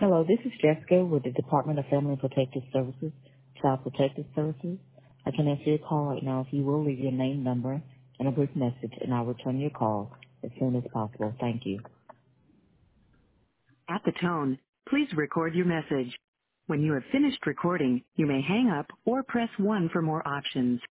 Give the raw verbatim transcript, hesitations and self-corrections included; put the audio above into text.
Hello, this is Jessica with the Department of Family and Protective Services, Child Protective Services. I can answer your call right now if you will leave your name, number, and a brief message, and I'll return your call as soon as possible. Thank you. At the tone, please record your message. When you have finished recording, you may hang up or press one for more options.